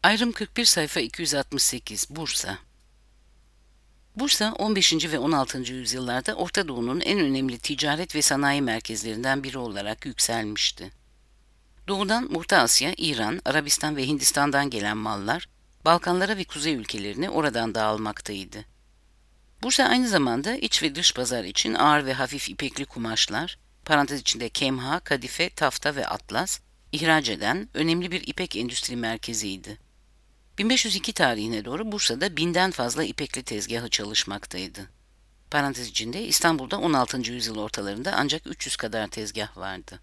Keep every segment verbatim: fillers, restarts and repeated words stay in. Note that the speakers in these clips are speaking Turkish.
Ayrım kırk bir sayfa iki yüz altmış sekiz Bursa. Bursa on beşinci ve on altıncı yüzyıllarda Orta Doğu'nun en önemli ticaret ve sanayi merkezlerinden biri olarak yükselmişti. Doğudan Orta Asya, İran, Arabistan ve Hindistan'dan gelen mallar Balkanlara ve kuzey ülkelerine oradan dağılmaktaydı. Bursa aynı zamanda iç ve dış pazar için ağır ve hafif ipekli kumaşlar, parantez içinde kemha, kadife, tafta ve atlas, ihraç eden önemli bir ipek endüstri merkeziydi. bin beş yüz iki tarihine doğru Bursa'da binden fazla ipekli tezgahı çalışmaktaydı. Parantez içinde İstanbul'da on altıncı yüzyıl ortalarında ancak üç yüz kadar tezgah vardı.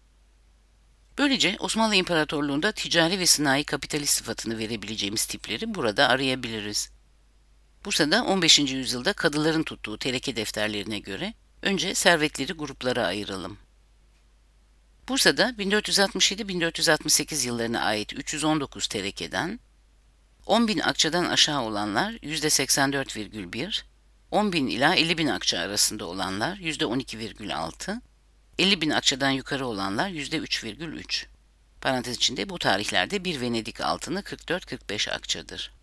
Böylece Osmanlı İmparatorluğu'nda ticari ve sanayi kapitalist sıfatını verebileceğimiz tipleri burada arayabiliriz. Bursa'da on beşinci yüzyılda kadıların tuttuğu tereke defterlerine göre önce servetleri gruplara ayıralım. Bursa'da bin dört yüz altmış yedi bin dört yüz altmış sekiz yıllarına ait üç yüz on dokuz terekeden, on bin akçadan aşağı olanlar yüzde seksen dört virgül bir, on bin ila elli bin akça arasında olanlar yüzde on iki virgül altı, elli bin akçadan yukarı olanlar yüzde üç virgül üç. Parantez içinde bu tarihlerde bir Venedik altını kırk dört kırk beş akçadır.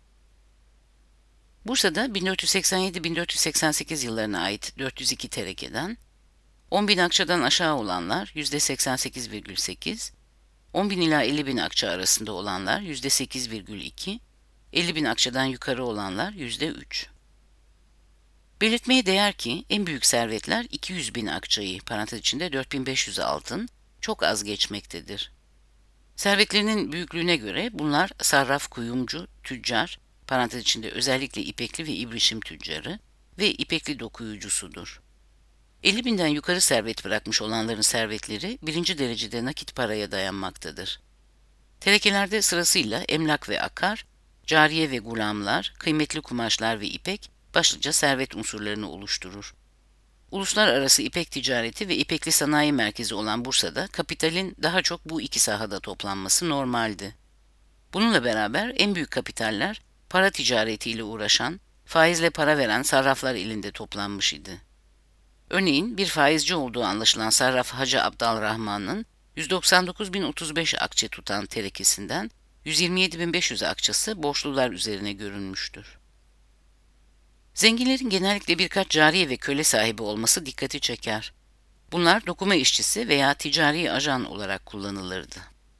Bursa'da bin dört yüz seksen yedi bin dört yüz seksen sekiz yıllarına ait dört yüz iki terekeden, on bin akçadan aşağı olanlar yüzde seksen sekiz virgül sekiz, on bin ila elli bin akça arasında olanlar yüzde sekiz virgül iki, elli bin akçadan yukarı olanlar yüzde üç. Belirtmeye değer ki en büyük servetler iki yüz bin akçayı, parantez içinde dört bin beş yüz altın, çok az geçmektedir. Servetlerinin büyüklüğüne göre bunlar sarraf, kuyumcu, tüccar, parantez içinde özellikle ipekli ve ibrişim tüccarı ve ipekli dokuyucusudur. elli binden yukarı servet bırakmış olanların servetleri birinci derecede nakit paraya dayanmaktadır. Terekelerde sırasıyla emlak ve akar, cariye ve gulamlar, kıymetli kumaşlar ve ipek başlıca servet unsurlarını oluşturur. Uluslararası ipek ticareti ve ipekli sanayi merkezi olan Bursa'da kapitalin daha çok bu iki sahada toplanması normaldi. Bununla beraber en büyük kapitaller para ticaretiyle uğraşan, faizle para veren sarraflar elinde toplanmış idi. Örneğin bir faizci olduğu anlaşılan sarraf Hacı Abdalrahman'ın yüz doksan dokuz bin otuz beş akçe tutan terekesinden yüz yirmi yedi bin beş yüz akçası borçlular üzerine görünmüştür. Zenginlerin genellikle birkaç cariye ve köle sahibi olması dikkati çeker. Bunlar dokuma işçisi veya ticari ajan olarak kullanılırdı.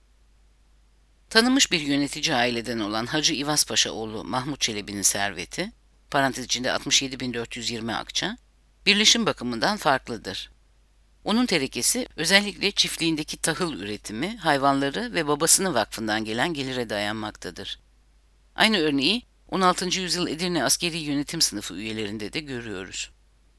Tanınmış bir yönetici aileden olan Hacı İvaz Paşa oğlu Mahmut Çelebi'nin serveti, parantez içinde altmış yedi bin dört yüz yirmi akça, birleşim bakımından farklıdır. Onun terekesi özellikle çiftliğindeki tahıl üretimi, hayvanları ve babasının vakfından gelen gelire dayanmaktadır. Aynı örneği on altıncı yüzyıl Edirne askeri yönetim sınıfı üyelerinde de görüyoruz.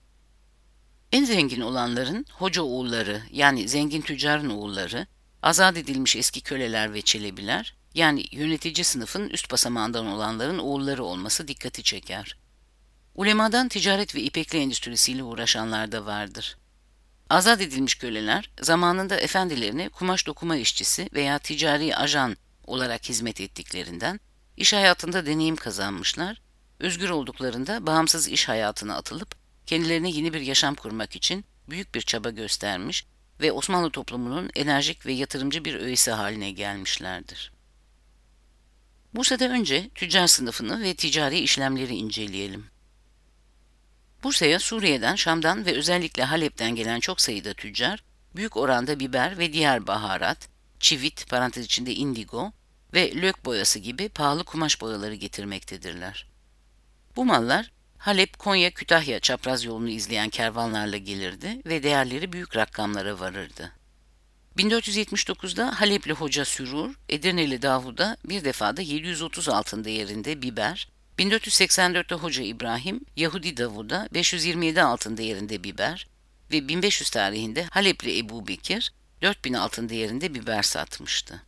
En zengin olanların hoca oğulları yani zengin tüccarın oğulları, azat edilmiş eski köleler ve çelebiler yani yönetici sınıfın üst basamağından olanların oğulları olması dikkati çeker. Ulemadan ticaret ve ipekli endüstrisiyle uğraşanlar da vardır. Azat edilmiş köleler zamanında efendilerine kumaş dokuma işçisi veya ticari ajan olarak hizmet ettiklerinden iş hayatında deneyim kazanmışlar, özgür olduklarında bağımsız iş hayatına atılıp kendilerine yeni bir yaşam kurmak için büyük bir çaba göstermiş ve Osmanlı toplumunun enerjik ve yatırımcı bir öğesi haline gelmişlerdir. Bursa'da önce tüccar sınıfını ve ticari işlemleri inceleyelim. Bursa'ya Suriye'den, Şam'dan ve özellikle Halep'ten gelen çok sayıda tüccar, büyük oranda biber ve diğer baharat, çivit, parantez içinde indigo ve lök boyası gibi pahalı kumaş boyaları getirmektedirler. Bu mallar Halep, Konya, Kütahya çapraz yolunu izleyen kervanlarla gelirdi ve değerleri büyük rakamlara varırdı. bin dört yüz yetmiş dokuzda Halepli Hoca Sürur, Edirneli Davud'a bir defada yedi yüz otuz altın değerinde biber, bin dört yüz seksen dörtte Hoca İbrahim, Yahudi Davud'a beş yüz yirmi yedi altın değerinde biber ve bin beş yüz tarihinde Halepli Ebu Bekir, dört bin altın değerinde biber satmıştı.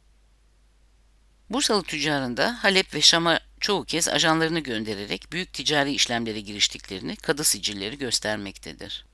Bursalı tüccarın da Halep ve Şam'a çoğu kez ajanlarını göndererek büyük ticari işlemlere giriştiklerini kadı sicilleri göstermektedir.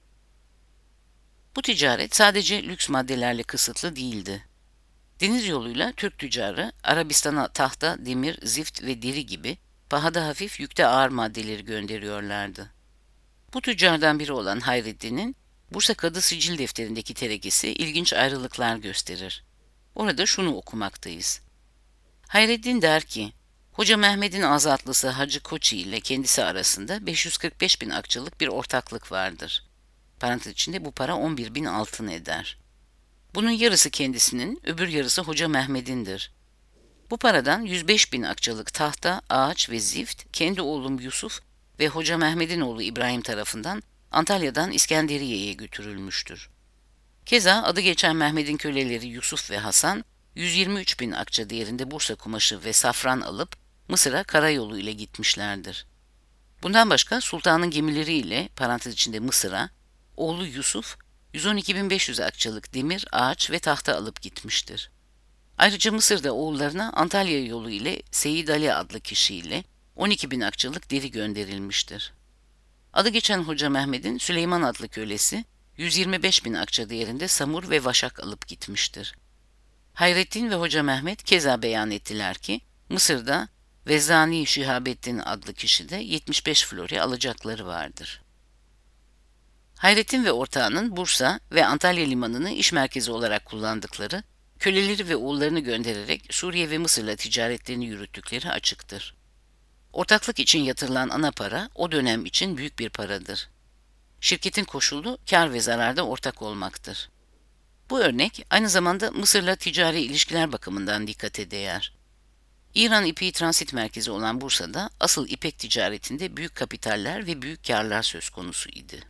Bu ticaret sadece lüks maddelerle kısıtlı değildi. Deniz yoluyla Türk tüccarı Arabistan'a tahta, demir, zift ve deri gibi pahada hafif yükte ağır maddeleri gönderiyorlardı. Bu tüccardan biri olan Hayreddin'in Bursa Kadı Sicil defterindeki terekesi ilginç ayrılıklar gösterir. Orada şunu okumaktayız. Hayreddin der ki, Hoca Mehmet'in azatlısı Hacı Koçi ile kendisi arasında beş yüz kırk beş bin akçalık bir ortaklık vardır. Parantez içinde bu para on bir bin altın eder. Bunun yarısı kendisinin, öbür yarısı Hoca Mehmet'indir. Bu paradan yüz beş bin akçalık tahta, ağaç ve zift kendi oğlum Yusuf ve Hoca Mehmet'in oğlu İbrahim tarafından Antalya'dan İskenderiye'ye götürülmüştür. Keza adı geçen Mehmet'in köleleri Yusuf ve Hasan, yüz yirmi üç bin akça değerinde Bursa kumaşı ve safran alıp Mısır'a karayolu ile gitmişlerdir. Bundan başka sultanın gemileriyle parantez içinde Mısır'a oğlu Yusuf yüz on iki bin beş yüz akçalık demir, ağaç ve tahta alıp gitmiştir. Ayrıca Mısır'da oğullarına Antalya yolu ile Seyid Ali adlı kişiyle on iki bin akçalık deri gönderilmiştir. Adı geçen Hoca Mehmet'in Süleyman adlı kölesi yüz yirmi beş bin akça değerinde samur ve vaşak alıp gitmiştir. Hayrettin ve Hoca Mehmet keza beyan ettiler ki Mısır'da Vezzani Şihabettin adlı kişide yetmiş beş flori alacakları vardır. Hayrettin ve ortağının Bursa ve Antalya limanını iş merkezi olarak kullandıkları, köleleri ve oğullarını göndererek Suriye ve Mısır'la ticaretlerini yürüttükleri açıktır. Ortaklık için yatırılan ana para o dönem için büyük bir paradır. Şirketin koşulu kar ve zararda ortak olmaktır. Bu örnek aynı zamanda Mısır'la ticari ilişkiler bakımından dikkate değer. İran ipeği transit merkezi olan Bursa'da asıl ipek ticaretinde büyük kapitaller ve büyük karlar söz konusu idi.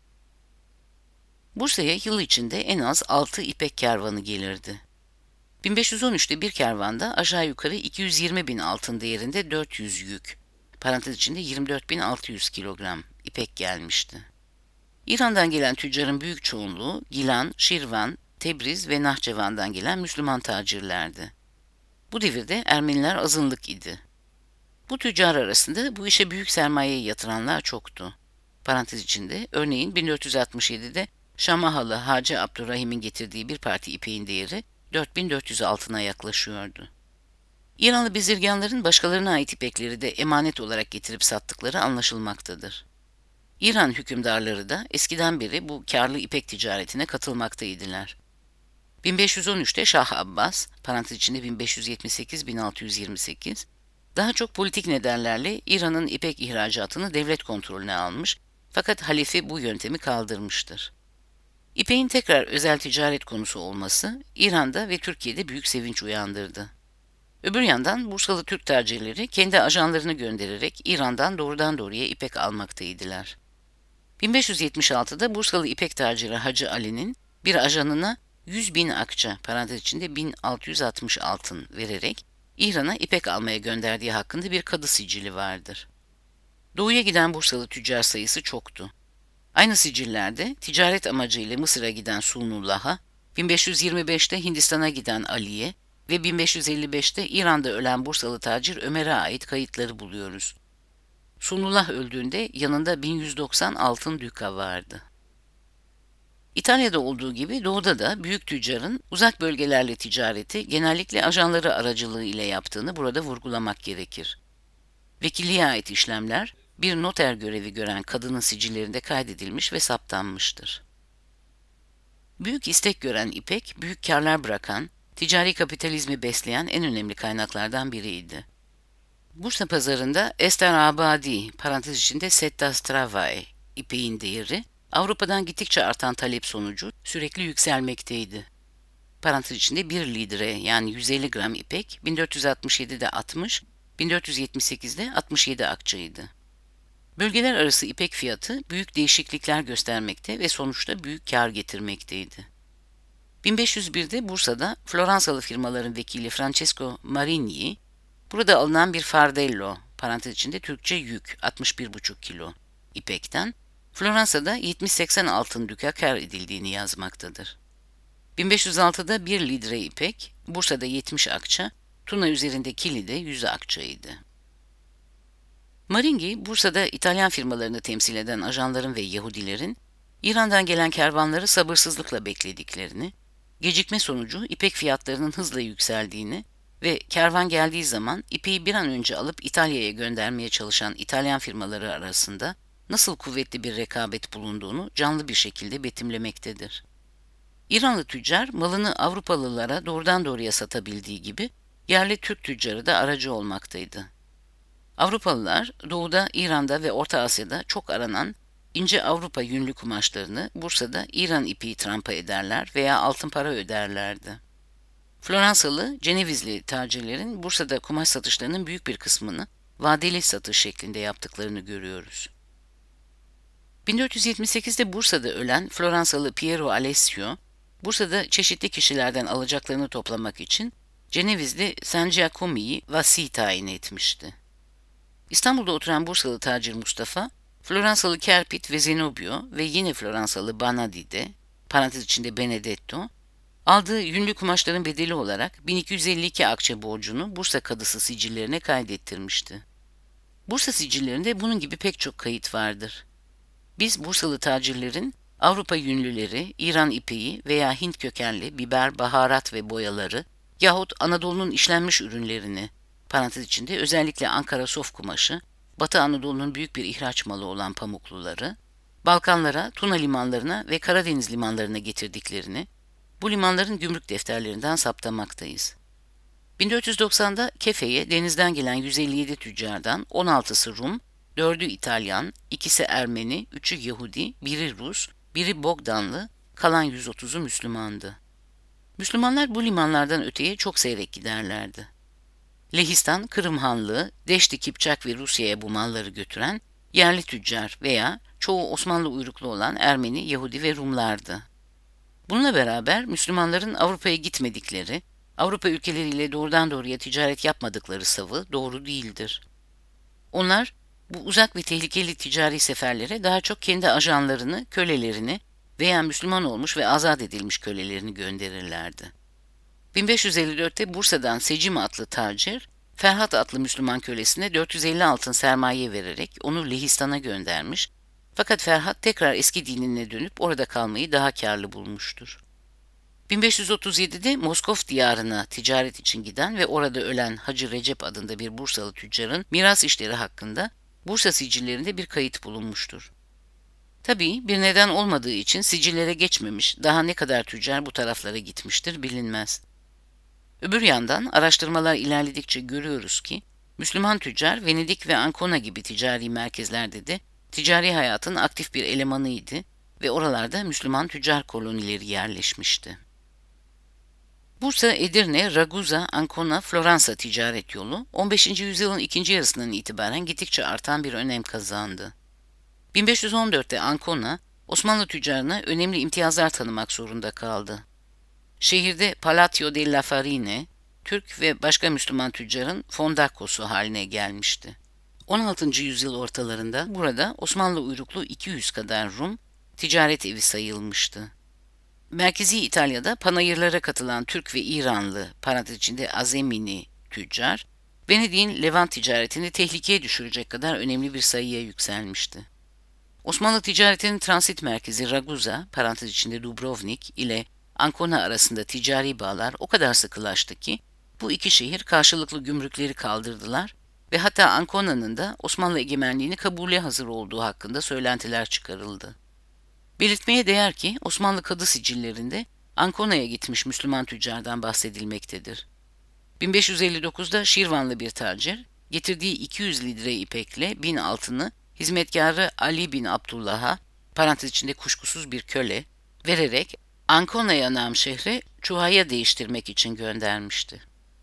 Bursa'ya yıl içinde en az altı ipek kervanı gelirdi. bin beş yüz on üçte bir kervanda aşağı yukarı iki yüz yirmi bin altın değerinde dört yüz yük, parantez içinde yirmi dört bin altı yüz kilogram ipek gelmişti. İran'dan gelen tüccarın büyük çoğunluğu Gilan, Şirvan, Tebriz ve Nahçıvan'dan gelen Müslüman tacirlerdi. Bu devirde Ermeniler azınlık idi. Bu tüccar arasında bu işe büyük sermayeyi yatıranlar çoktu. Parantez içinde örneğin bin dört yüz altmış yedide Şamahalı Hacı Abdurrahim'in getirdiği bir parti ipeğin değeri dört bin dört yüz altına yaklaşıyordu. İranlı bezirganların başkalarına ait ipekleri de emanet olarak getirip sattıkları anlaşılmaktadır. İran hükümdarları da eskiden beri bu karlı ipek ticaretine katılmaktaydılar. bin beş yüz on üçte Şah Abbas, parantez içinde bin beş yüz yetmiş sekiz bin altı yüz yirmi sekiz, daha çok politik nedenlerle İran'ın ipek ihracatını devlet kontrolüne almış fakat halife bu yöntemi kaldırmıştır. İpeğin tekrar özel ticaret konusu olması İran'da ve Türkiye'de büyük sevinç uyandırdı. Öbür yandan Bursalı Türk tacirleri kendi ajanlarını göndererek İran'dan doğrudan doğruya ipek almaktaydılar. bin beş yüz yetmiş altıda Bursalı ipek taciri Hacı Ali'nin bir ajanına yüz bin akça, parantez içinde bin altı yüz altmış altın vererek İran'a ipek almaya gönderdiği hakkında bir kadı sicili vardır. Doğuya giden Bursalı tüccar sayısı çoktu. Aynı sicillerde ticaret amacıyla Mısır'a giden Sunullah'a, bin beş yüz yirmi beşte Hindistan'a giden Ali'ye ve bin beş yüz elli beşte İran'da ölen Bursalı tacir Ömer'e ait kayıtları buluyoruz. Sunullah öldüğünde yanında bin yüz doksan altın düka vardı. İtalya'da olduğu gibi Doğu'da da büyük tüccarın uzak bölgelerle ticareti genellikle ajanları aracılığı ile yaptığını burada vurgulamak gerekir. Vekilliğe ait işlemler, bir noter görevi gören kadının sicillerinde kaydedilmiş ve saptanmıştır. Büyük istek gören ipek, büyük karlar bırakan, ticari kapitalizmi besleyen en önemli kaynaklardan biriydi. Bursa pazarında Ester Abadi, parantez içinde Setta Stravai, ipeğin değeri, Avrupa'dan gittikçe artan talep sonucu sürekli yükselmekteydi. Parantez içinde bir litre yani yüz elli gram ipek bin dört yüz altmış yedide altmış, bin dört yüz yetmiş sekizde altmış yedi akçaydı. Bölgeler arası ipek fiyatı büyük değişiklikler göstermekte ve sonuçta büyük kar getirmekteydi. bin beş yüz birde Bursa'da Floransalı firmaların vekili Francesco Marini, burada alınan bir fardello, parantez içinde Türkçe yük altmış bir buçuk kilo ipekten, Floransa'da yetmiş seksen altın düka kar edildiğini yazmaktadır. bin beş yüz altıda bir litre ipek, Bursa'da yetmiş akça, Tuna üzerinde kilide yüz akçaydı. Maringhi, Bursa'da İtalyan firmalarını temsil eden ajanların ve Yahudilerin, İran'dan gelen kervanları sabırsızlıkla beklediklerini, gecikme sonucu ipek fiyatlarının hızla yükseldiğini ve kervan geldiği zaman ipeği bir an önce alıp İtalya'ya göndermeye çalışan İtalyan firmaları arasında nasıl kuvvetli bir rekabet bulunduğunu canlı bir şekilde betimlemektedir. İranlı tüccar malını Avrupalılara doğrudan doğruya satabildiği gibi yerli Türk tüccarı da aracı olmaktaydı. Avrupalılar doğuda, İran'da ve Orta Asya'da çok aranan ince Avrupa yünlü kumaşlarını Bursa'da İran ipeği trampa ederler veya altın para öderlerdi. Floransalı, Cenevizli tacirlerin Bursa'da kumaş satışlarının büyük bir kısmını vadeli satış şeklinde yaptıklarını görüyoruz. bin dört yüz yetmiş sekizde Bursa'da ölen Floransalı Piero Alessio, Bursa'da çeşitli kişilerden alacaklarını toplamak için Cenevizli San Giacomo'yu vasi tayin etmişti. İstanbul'da oturan Bursalı tacir Mustafa, Floransalı Kerpit ve Zenobio ve yine Floransalı Banadide, parantez içinde Benedetto, aldığı yünlü kumaşların bedeli olarak bin iki yüz elli iki akçe borcunu Bursa Kadısı sicillerine kaydettirmişti. Bursa sicillerinde bunun gibi pek çok kayıt vardır. Biz Bursalı tacirlerin Avrupa yünlüleri, İran ipeği veya Hint kökenli biber, baharat ve boyaları yahut Anadolu'nun işlenmiş ürünlerini, parantez içinde özellikle Ankara sof kumaşı, Batı Anadolu'nun büyük bir ihraç malı olan pamukluları, Balkanlara, Tuna limanlarına ve Karadeniz limanlarına getirdiklerini, bu limanların gümrük defterlerinden saptamaktayız. bin dört yüz doksanda Kefe'ye denizden gelen yüz elli yedi tüccardan on altısı Rum, dördü İtalyan, ikisi Ermeni, üçü Yahudi, biri Rus, biri Bogdanlı, kalan yüz otuzu Müslümandı. Müslümanlar bu limanlardan öteye çok seyrek giderlerdi. Lehistan, Kırım Hanlığı, Deşti, Kipçak ve Rusya'ya bu malları götüren yerli tüccar veya çoğu Osmanlı uyruklu olan Ermeni, Yahudi ve Rumlardı. Bununla beraber Müslümanların Avrupa'ya gitmedikleri, Avrupa ülkeleriyle doğrudan doğruya ticaret yapmadıkları savı doğru değildir. Onlar bu uzak ve tehlikeli ticari seferlere daha çok kendi ajanlarını, kölelerini veya Müslüman olmuş ve azat edilmiş kölelerini gönderirlerdi. bin beş yüz elli dörtte Bursa'dan Secim adlı tacir, Ferhat adlı Müslüman kölesine dört yüz elli altın sermaye vererek onu Lehistan'a göndermiş, fakat Ferhat tekrar eski dinine dönüp orada kalmayı daha kârlı bulmuştur. bin beş yüz otuz yedide Moskov diyarına ticaret için giden ve orada ölen Hacı Recep adında bir Bursalı tüccarın miras işleri hakkında Bursa sicillerinde bir kayıt bulunmuştur. Tabii bir neden olmadığı için sicillere geçmemiş, daha ne kadar tüccar bu taraflara gitmiştir bilinmez. Öbür yandan araştırmalar ilerledikçe görüyoruz ki Müslüman tüccar Venedik ve Ancona gibi ticari merkezlerde de ticari hayatın aktif bir elemanıydı ve oralarda Müslüman tüccar kolonileri yerleşmişti. Bursa, Edirne, Ragusa, Ancona, Floransa ticaret yolu on beşinci yüzyılın ikinci yarısından itibaren gittikçe artan bir önem kazandı. bin beş yüz on dörtte Ancona, Osmanlı tüccarına önemli imtiyazlar tanımak zorunda kaldı. Şehirde Palatio della Farine, Türk ve başka Müslüman tüccarın fondakosu haline gelmişti. on altıncı yüzyıl ortalarında burada Osmanlı uyruklu iki yüz kadar Rum ticaret evi sayılmıştı. Merkezi İtalya'da panayırlara katılan Türk ve İranlı, parantez içinde Azemini tüccar, Venedik'in Levant ticaretini tehlikeye düşürecek kadar önemli bir sayıya yükselmişti. Osmanlı ticaretinin transit merkezi Ragusa, parantez içinde Dubrovnik ile Ancona arasında ticari bağlar o kadar sıkılaştı ki, bu iki şehir karşılıklı gümrükleri kaldırdılar ve hatta Ancona'nın da Osmanlı egemenliğini kabule hazır olduğu hakkında söylentiler çıkarıldı. Belirtmeye değer ki Osmanlı kadı sicillerinde Ancona'ya gitmiş Müslüman tüccardan bahsedilmektedir. bin beş yüz elli dokuzda Şirvanlı bir tacir, getirdiği iki yüz lidre ipekle bin altını hizmetkarı Ali bin Abdullah'a, parantez içinde kuşkusuz bir köle, vererek Ancona'ya nam şehre çuhaya değiştirmek için göndermişti.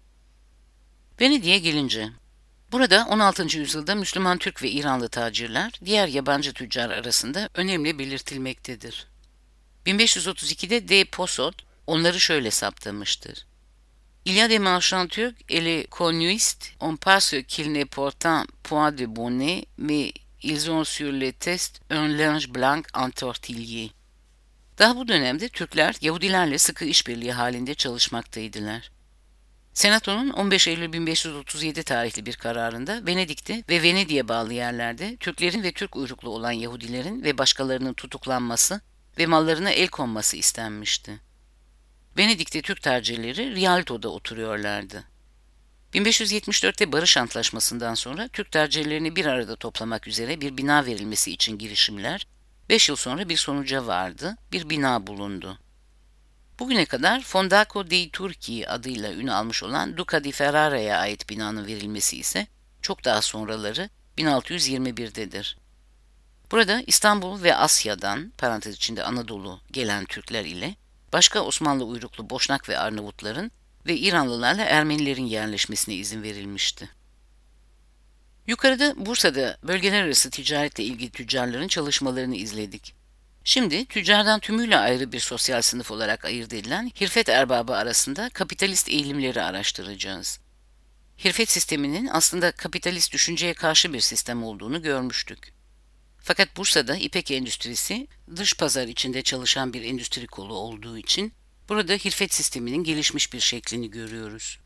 Venedik'e gelince, burada on altıncı yüzyılda Müslüman Türk ve İranlı tacirler diğer yabancı tüccar arasında önemli belirtilmektedir. bin beş yüz otuz ikide de Posot onları şöyle saptamıştır. Il y a des marchands turcs et les connuistes on pense qu'ils ne portent point de bonnet mais ils ont sur les testes un linge blanc en tortilier. Daha bu dönemde Türkler Yahudilerle sıkı işbirliği halinde çalışmaktaydılar. Senato'nun on beş Eylül bin beş yüz otuz yedi tarihli bir kararında Venedik'te ve Venedik'e bağlı yerlerde Türklerin ve Türk uyruklu olan Yahudilerin ve başkalarının tutuklanması ve mallarına el konması istenmişti. Venedik'te Türk tacirleri Rialto'da oturuyorlardı. bin beş yüz yetmiş dörtte Barış Antlaşması'ndan sonra Türk tacirlerini bir arada toplamak üzere bir bina verilmesi için girişimler, beş yıl sonra bir sonuca vardı, bir bina bulundu. Bugüne kadar Fondaco dei Turchi adıyla ün almış olan Duca di Ferrara'ya ait binanın verilmesi ise çok daha sonraları bin altı yüz yirmi bir'dedir. Burada İstanbul ve Asya'dan, parantez içinde Anadolu, gelen Türkler ile başka Osmanlı uyruklu Boşnak ve Arnavutların ve İranlılarla Ermenilerin yerleşmesine izin verilmişti. Yukarıda Bursa'da bölgeler arası ticaretle ilgili tüccarların çalışmalarını izledik. Şimdi tüccardan tümüyle ayrı bir sosyal sınıf olarak ayırt edilen hirfet erbabı arasında kapitalist eğilimleri araştıracağız. Hirfet sisteminin aslında kapitalist düşünceye karşı bir sistem olduğunu görmüştük. Fakat Bursa'da ipek endüstrisi dış pazar içinde çalışan bir endüstri kolu olduğu için burada hirfet sisteminin gelişmiş bir şeklini görüyoruz.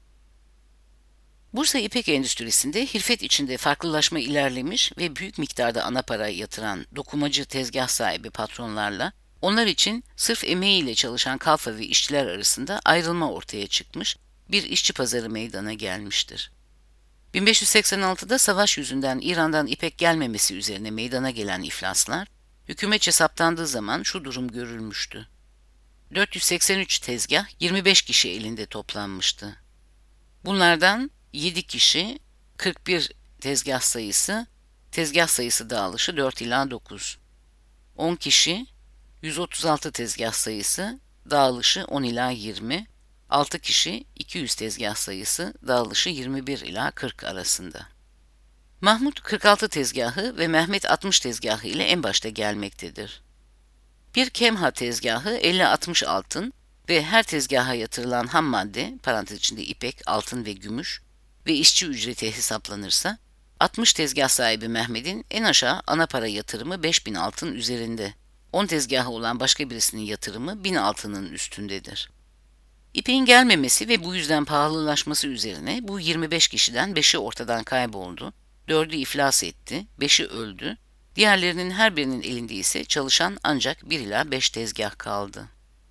Bursa İpek Endüstrisi'nde hirfet içinde farklılaşma ilerlemiş ve büyük miktarda ana para yatıran dokumacı tezgah sahibi patronlarla onlar için sırf emeğiyle çalışan kalfa ve işçiler arasında ayrılma ortaya çıkmış, bir işçi pazarı meydana gelmiştir. bin beş yüz seksen altı'da savaş yüzünden İran'dan ipek gelmemesi üzerine meydana gelen iflaslar, hükümetçe saptandığı zaman şu durum görülmüştü. dört yüz seksen üç tezgah yirmi beş kişi elinde toplanmıştı. Bunlardan yedi kişi, kırk bir tezgah sayısı, tezgah sayısı dağılışı dört ila dokuz. on kişi, yüz otuz altı tezgah sayısı, dağılışı on ila yirmi. altı kişi, iki yüz tezgah sayısı, dağılışı yirmi bir ila kırk arasında. Mahmut kırk altı tezgahı ve Mehmet altmış tezgahı ile en başta gelmektedir. Bir kemha tezgahı elli altmış altın ve her tezgaha yatırılan ham madde, parantez içinde ipek, altın ve gümüş ve işçi ücreti hesaplanırsa, altmış tezgah sahibi Mehmet'in en aşağı ana para yatırımı beş bin altın üzerinde, on tezgahı olan başka birisinin yatırımı bin altının üstündedir. İpeğin gelmemesi ve bu yüzden pahalılaşması üzerine bu yirmi beş kişiden beşi ortadan kayboldu, dördü iflas etti, beşi öldü, diğerlerinin her birinin elinde ise çalışan ancak bir ila beş tezgah kaldı.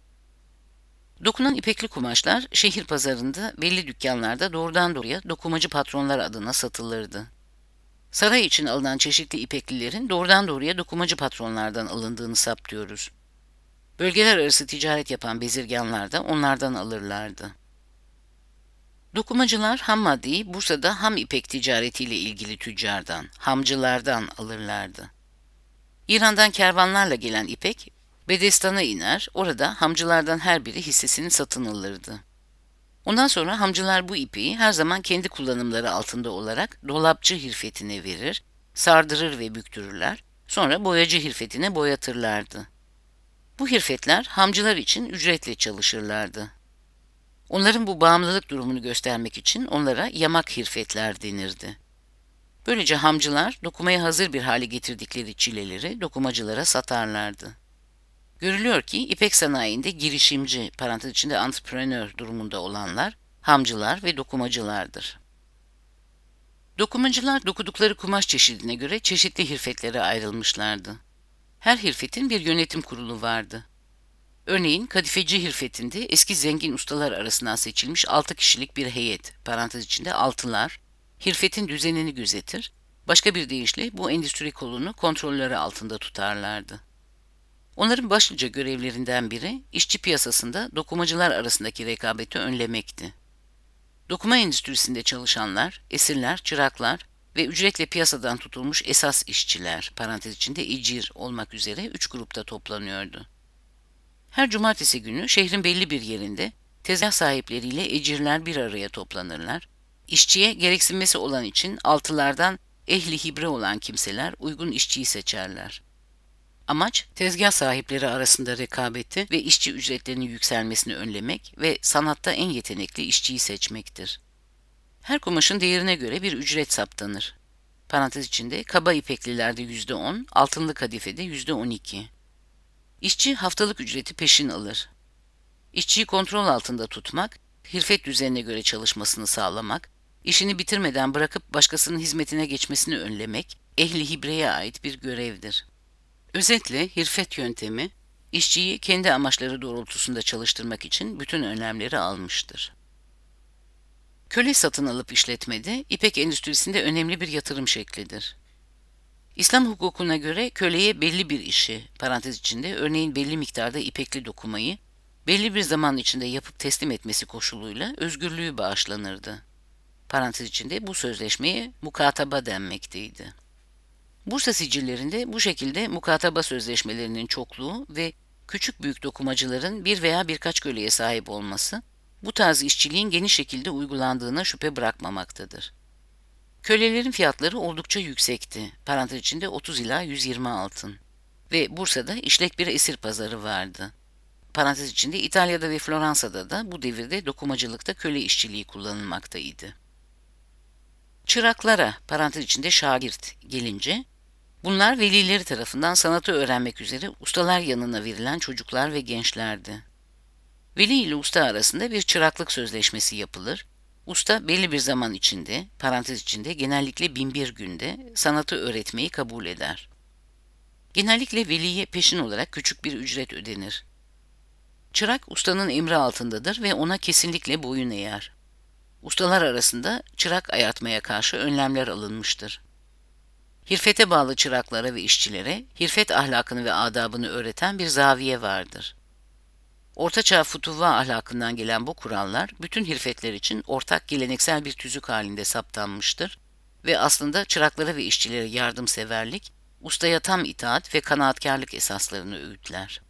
Dokunan ipekli kumaşlar şehir pazarında belli dükkanlarda doğrudan doğruya dokumacı patronlar adına satılırdı. Saray için alınan çeşitli ipeklilerin doğrudan doğruya dokumacı patronlardan alındığını saptıyoruz. Bölgeler arası ticaret yapan bezirganlar da onlardan alırlardı. Dokumacılar ham maddeyi Bursa'da ham ipek ticaretiyle ilgili tüccardan, hamcılardan alırlardı. İran'dan kervanlarla gelen ipek, Bedestan'a iner, orada hamcılardan her biri hissesini satın alırdı. Ondan sonra hamcılar bu ipeği her zaman kendi kullanımları altında olarak dolapçı hirfetine verir, sardırır ve büktürürler, sonra boyacı hirfetine boyatırlardı. Bu hirfetler hamcılar için ücretle çalışırlardı. Onların bu bağımlılık durumunu göstermek için onlara yamak hirfetler denirdi. Böylece hamcılar dokumaya hazır bir hale getirdikleri çileleri dokumacılara satarlardı. Görülüyor ki ipek sanayinde girişimci, parantez içinde entrepreneur durumunda olanlar hamcılar ve dokumacılardır. Dokumacılar dokudukları kumaş çeşidine göre çeşitli hirfetlere ayrılmışlardı. Her hirfetin bir yönetim kurulu vardı. Örneğin kadifeci hirfetinde eski zengin ustalar arasından seçilmiş altı kişilik bir heyet, parantez içinde altılar, hirfetin düzenini gözetir, başka bir deyişle bu endüstri kolunu kontrolleri altında tutarlardı. Onların başlıca görevlerinden biri, işçi piyasasında dokumacılar arasındaki rekabeti önlemekti. Dokuma endüstrisinde çalışanlar, esirler, çıraklar ve ücretle piyasadan tutulmuş esas işçiler, parantez içinde icir olmak üzere üç grupta toplanıyordu. Her cumartesi günü şehrin belli bir yerinde tezgah sahipleriyle ecirler bir araya toplanırlar. İşçiye gereksinmesi olan için altılardan ehli hibre olan kimseler uygun işçiyi seçerler. Amaç, tezgah sahipleri arasında rekabeti ve işçi ücretlerinin yükselmesini önlemek ve sanatta en yetenekli işçiyi seçmektir. Her kumaşın değerine göre bir ücret saptanır. Parantez içinde kaba ipeklilerde yüzde on, altınlı kadifede yüzde on iki. İşçi haftalık ücreti peşin alır. İşçiyi kontrol altında tutmak, hirfet düzenine göre çalışmasını sağlamak, işini bitirmeden bırakıp başkasının hizmetine geçmesini önlemek, ehli hibreye ait bir görevdir. Özetle hirfet yöntemi, işçiyi kendi amaçları doğrultusunda çalıştırmak için bütün önlemleri almıştır. Köle satın alıp işletmede, ipek endüstrisinde önemli bir yatırım şeklidir. İslam hukukuna göre köleye belli bir işi, parantez içinde örneğin belli miktarda ipekli dokumayı, belli bir zaman içinde yapıp teslim etmesi koşuluyla özgürlüğü bağışlanırdı. Parantez içinde bu sözleşmeye mukataba denmekteydi. Bursa sicillerinde bu şekilde mukataba sözleşmelerinin çokluğu ve küçük büyük dokumacıların bir veya birkaç köleye sahip olması, bu tarz işçiliğin geniş şekilde uygulandığına şüphe bırakmamaktadır. Kölelerin fiyatları oldukça yüksekti, parantez içinde otuz ila yüz yirmi altın ve Bursa'da işlek bir esir pazarı vardı. Parantez içinde İtalya'da ve Floransa'da da bu devirde dokumacılıkta köle işçiliği kullanılmaktaydı. Çıraklara, parantez içinde şagirt gelince, bunlar velileri tarafından sanatı öğrenmek üzere ustalar yanına verilen çocuklar ve gençlerdi. Veli ile usta arasında bir çıraklık sözleşmesi yapılır. Usta belli bir zaman içinde, parantez içinde genellikle bin bir günde sanatı öğretmeyi kabul eder. Genellikle veliye peşin olarak küçük bir ücret ödenir. Çırak ustanın emri altındadır ve ona kesinlikle boyun eğer. Ustalar arasında çırak ayartmaya karşı önlemler alınmıştır. Hirfete bağlı çıraklara ve işçilere hirfet ahlakını ve adabını öğreten bir zaviye vardır. Ortaçağ futuva ahlakından gelen bu kurallar bütün hirfetler için ortak geleneksel bir tüzük halinde saptanmıştır ve aslında çıraklara ve işçilere yardımseverlik, ustaya tam itaat ve kanaatkarlık esaslarını öğütler.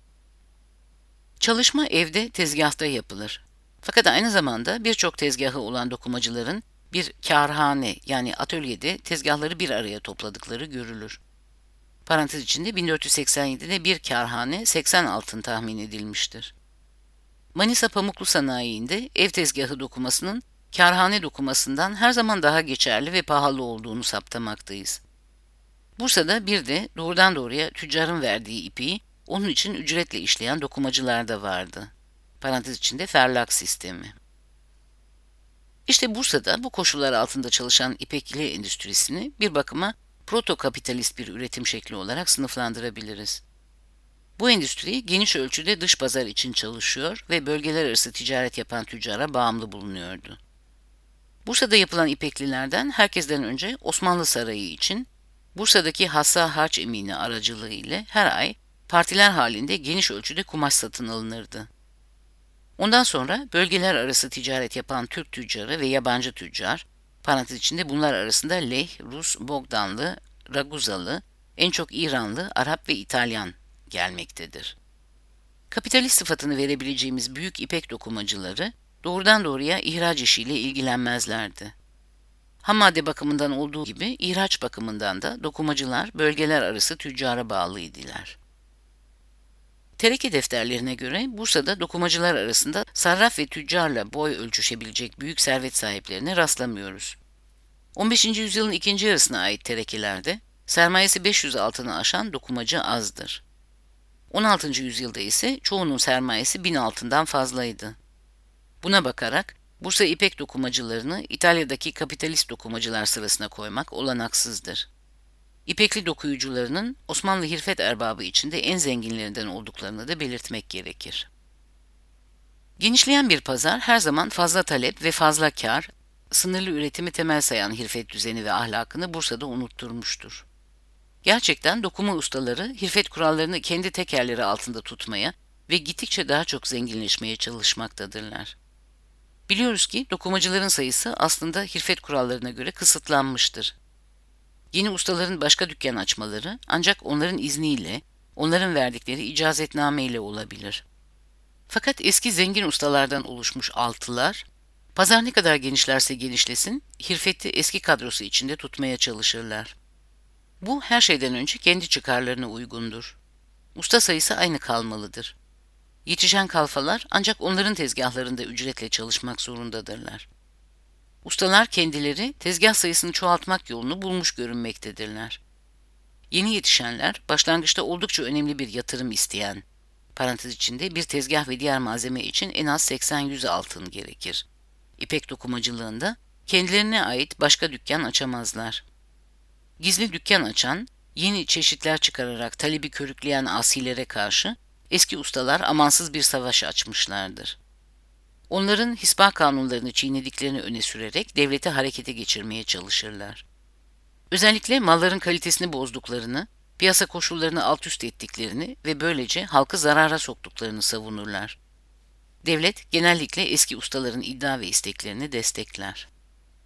Çalışma evde, tezgahta yapılır. Fakat aynı zamanda birçok tezgahı olan dokumacıların bir kârhane yani atölyede tezgahları bir araya topladıkları görülür. Parantez içinde bin dört yüz seksen yedide bir kârhane seksen altın tahmin edilmiştir. Manisa Pamuklu Sanayi'nde ev tezgahı dokumasının kârhane dokumasından her zaman daha geçerli ve pahalı olduğunu saptamaktayız. Bursa'da bir de doğrudan doğruya tüccarın verdiği ipeği onun için ücretle işleyen dokumacılar da vardı. Parantez içinde ferlak sistemi. İşte Bursa'da bu koşullar altında çalışan ipekli endüstrisini bir bakıma proto-kapitalist bir üretim şekli olarak sınıflandırabiliriz. Bu endüstri geniş ölçüde dış pazar için çalışıyor ve bölgeler arası ticaret yapan tüccara bağımlı bulunuyordu. Bursa'da yapılan ipeklilerden herkesten önce Osmanlı Sarayı için Bursa'daki Hassa Harç Emini aracılığı ile her ay partiler halinde geniş ölçüde kumaş satın alınırdı. Ondan sonra bölgeler arası ticaret yapan Türk tüccarı ve yabancı tüccar, parantez içinde bunlar arasında Leh, Rus, Bogdanlı, Raguzalı, en çok İranlı, Arap ve İtalyan gelmektedir. Kapitalist sıfatını verebileceğimiz büyük ipek dokumacıları doğrudan doğruya ihraç işiyle ilgilenmezlerdi. Ham madde bakımından olduğu gibi ihraç bakımından da dokumacılar bölgeler arası tüccara bağlıydılar. Tereke defterlerine göre Bursa'da dokumacılar arasında sarraf ve tüccarla boy ölçüşebilecek büyük servet sahiplerine rastlamıyoruz. on beşinci yüzyılın ikinci yarısına ait terekelerde sermayesi beş yüz altını aşan dokumacı azdır. on altıncı yüzyılda ise çoğunun sermayesi bin altından fazlaydı. Buna bakarak Bursa ipek dokumacılarını İtalya'daki kapitalist dokumacılar sırasına koymak olanaksızdır. İpekli dokuyucularının Osmanlı hirfet erbabı içinde en zenginlerinden olduklarını da belirtmek gerekir. Genişleyen bir pazar her zaman fazla talep ve fazla kar, sınırlı üretimi temel sayan hirfet düzeni ve ahlakını Bursa'da unutturmuştur. Gerçekten dokuma ustaları hirfet kurallarını kendi tekerleri altında tutmaya ve gittikçe daha çok zenginleşmeye çalışmaktadırlar. Biliyoruz ki dokumacıların sayısı aslında hirfet kurallarına göre kısıtlanmıştır. Yeni ustaların başka dükkan açmaları ancak onların izniyle, onların verdikleri icazetname ile olabilir. Fakat eski zengin ustalardan oluşmuş altılar, pazar ne kadar genişlerse genişlesin, hirfeti eski kadrosu içinde tutmaya çalışırlar. Bu her şeyden önce kendi çıkarlarına uygundur. Usta sayısı aynı kalmalıdır. Yetişen kalfalar ancak onların tezgahlarında ücretle çalışmak zorundadırlar. Ustalar kendileri tezgah sayısını çoğaltmak yolunu bulmuş görünmektedirler. Yeni yetişenler başlangıçta oldukça önemli bir yatırım isteyen, parantez içinde bir tezgah ve diğer malzeme için en az seksen yüz altın gerekir. İpek dokumacılığında kendilerine ait başka dükkan açamazlar. Gizli dükkan açan, yeni çeşitler çıkararak talebi körükleyen asilere karşı eski ustalar amansız bir savaş açmışlardır. Onların hisbah kanunlarını çiğnediklerini öne sürerek devleti harekete geçirmeye çalışırlar. Özellikle malların kalitesini bozduklarını, piyasa koşullarını alt üst ettiklerini ve böylece halkı zarara soktuklarını savunurlar. Devlet genellikle eski ustaların iddia ve isteklerini destekler.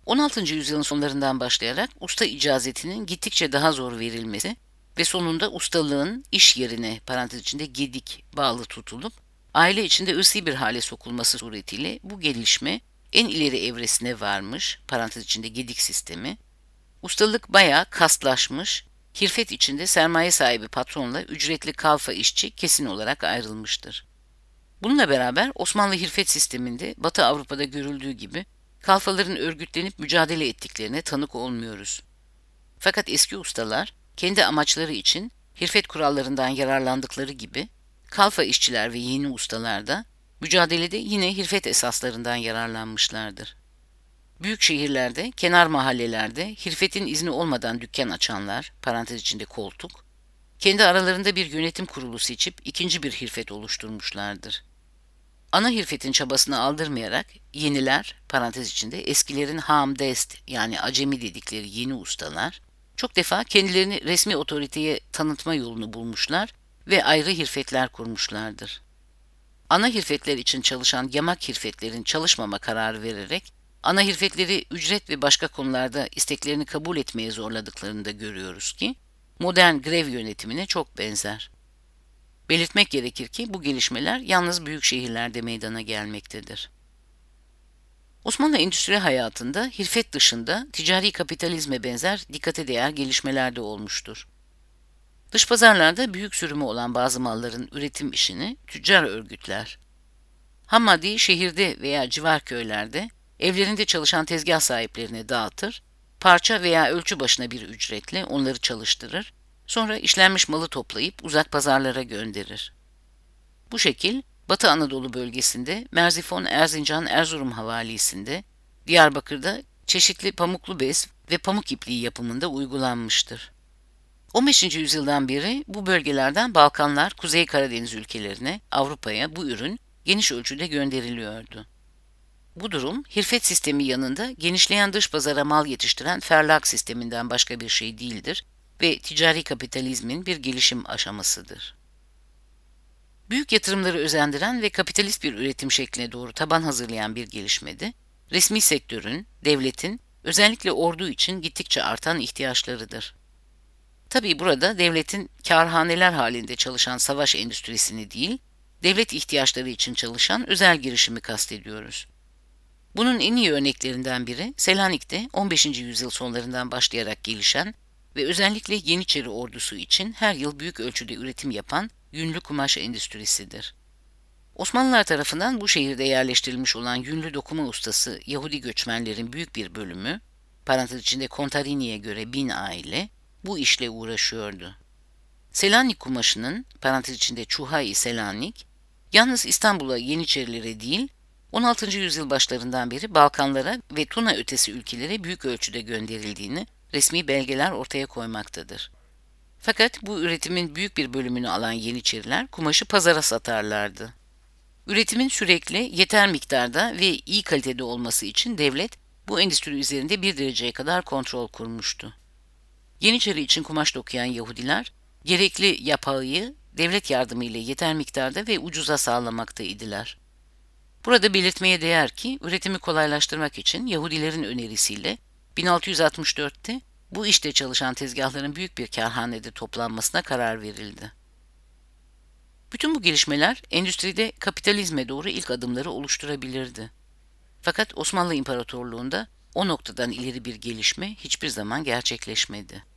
on altıncı yüzyılın sonlarından başlayarak usta icazetinin gittikçe daha zor verilmesi ve sonunda ustalığın iş yerine parantez içinde gedik bağlı tutulup aile içinde ırsi bir hale sokulması suretiyle bu gelişme en ileri evresine varmış, parantez içinde gedik sistemi. Ustalık bayağı kastlaşmış, hirfet içinde sermaye sahibi patronla ücretli kalfa işçi kesin olarak ayrılmıştır. Bununla beraber Osmanlı hirfet sisteminde Batı Avrupa'da görüldüğü gibi kalfaların örgütlenip mücadele ettiklerine tanık olmuyoruz. Fakat eski ustalar kendi amaçları için hirfet kurallarından yararlandıkları gibi kalfa işçiler ve yeni ustalar da mücadelede yine hirfet esaslarından yararlanmışlardır. Büyük şehirlerde, kenar mahallelerde hirfetin izni olmadan dükkan açanlar, parantez içinde koltuk, kendi aralarında bir yönetim kurulu seçip ikinci bir hirfet oluşturmuşlardır. Ana hirfetin çabasını aldırmayarak yeniler, parantez içinde eskilerin hamdest yani acemi dedikleri yeni ustalar, çok defa kendilerini resmi otoriteye tanıtma yolunu bulmuşlar ve ayrı hirfetler kurmuşlardır. Ana hirfetler için çalışan yamak hirfetlerin çalışmama kararı vererek, ana hirfetleri ücret ve başka konularda isteklerini kabul etmeye zorladıklarını da görüyoruz ki, modern grev yönetimine çok benzer. Belirtmek gerekir ki bu gelişmeler yalnız büyük şehirlerde meydana gelmektedir. Osmanlı endüstri hayatında hirfet dışında ticari kapitalizme benzer dikkate değer gelişmeler de olmuştur. Dış pazarlarda büyük sürümü olan bazı malların üretim işini tüccar örgütler. Ham maddeyi şehirde veya civar köylerde evlerinde çalışan tezgah sahiplerine dağıtır, parça veya ölçü başına bir ücretle onları çalıştırır, sonra işlenmiş malı toplayıp uzak pazarlara gönderir. Bu şekil Batı Anadolu bölgesinde Merzifon, Erzincan, Erzurum havalisinde, Diyarbakır'da çeşitli pamuklu bez ve pamuk ipliği yapımında uygulanmıştır. on beşinci yüzyıldan beri bu bölgelerden Balkanlar, Kuzey Karadeniz ülkelerine, Avrupa'ya bu ürün geniş ölçüde gönderiliyordu. Bu durum, hirfet sistemi yanında genişleyen dış pazara mal yetiştiren ferlak sisteminden başka bir şey değildir ve ticari kapitalizmin bir gelişim aşamasıdır. Büyük yatırımları özendiren ve kapitalist bir üretim şekline doğru taban hazırlayan bir gelişmedi, resmi sektörün, devletin, özellikle ordu için gittikçe artan ihtiyaçlarıdır. Tabii burada devletin kârhaneler halinde çalışan savaş endüstrisini değil, devlet ihtiyaçları için çalışan özel girişimi kastediyoruz. Bunun en iyi örneklerinden biri Selanik'te on beşinci yüzyıl sonlarından başlayarak gelişen ve özellikle Yeniçeri ordusu için her yıl büyük ölçüde üretim yapan yünlü kumaş endüstrisidir. Osmanlılar tarafından bu şehirde yerleştirilmiş olan yünlü dokuma ustası Yahudi göçmenlerin büyük bir bölümü, parantez içinde Contarini'ye göre bin aile, bu işle uğraşıyordu. Selanik kumaşının, parantez içinde Çuhay-i Selanik, yalnız İstanbul'a Yeniçerilere değil, on altıncı yüzyıl başlarından beri Balkanlara ve Tuna ötesi ülkelere büyük ölçüde gönderildiğini resmi belgeler ortaya koymaktadır. Fakat bu üretimin büyük bir bölümünü alan Yeniçeriler kumaşı pazara satarlardı. Üretimin sürekli, yeter miktarda ve iyi kalitede olması için devlet bu endüstri üzerinde bir dereceye kadar kontrol kurmuştu. Yeniçeri için kumaş dokuyan Yahudiler, gerekli yapağı devlet yardımıyla yeter miktarda ve ucuza sağlamaktaydılar. Burada belirtmeye değer ki, üretimi kolaylaştırmak için Yahudilerin önerisiyle bin altı yüz altmış dörtte bu işte çalışan tezgahların büyük bir kârhanede toplanmasına karar verildi. Bütün bu gelişmeler endüstride kapitalizme doğru ilk adımları oluşturabilirdi. Fakat Osmanlı İmparatorluğu'nda o noktadan ileri bir gelişme hiçbir zaman gerçekleşmedi.